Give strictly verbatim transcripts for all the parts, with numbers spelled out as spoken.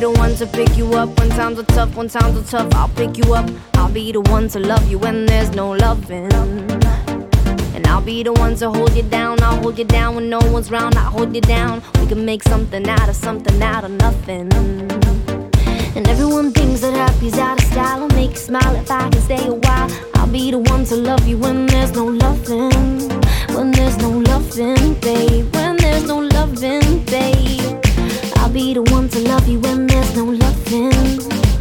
the one to pick you up when times are tough, when times are tough. I'll pick you up. I'll be the one to love you when there's no loving. And I'll be the one to hold you down. I'll hold you down when no one's round. I'll hold you down. We can make something out of something out of nothing. And everyone thinks that happy's out of style. I'll make you smile if I can stay a while. I'll be the one to love you when there's no loving. When there's no loving, babe. When there's no loving, babe. I'll be the one to love you when there's no loving.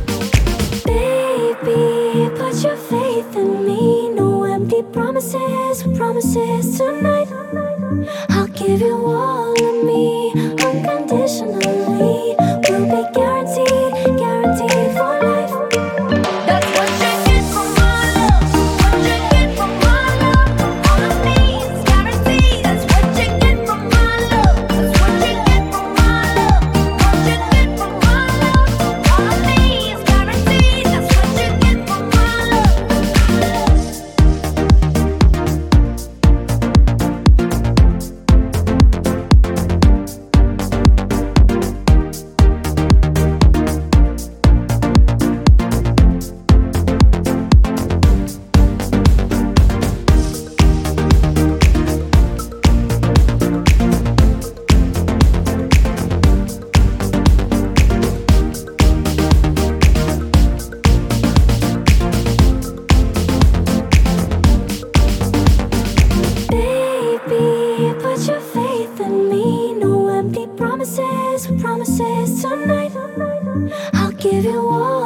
Baby, put your faith in me. No empty promises, promises tonight. I'll give you all of me unconditionally. We'll be guaranteed, guaranteed for life. That's what you get from my love. What you get from my love. All of me is guaranteed. That's what you get from my love. That's what you get from my love. What you get from my love. All of me is guaranteed. That's what you get from my love. Baby, put your faith in me. No empty promises, promises tonight. I'll give you all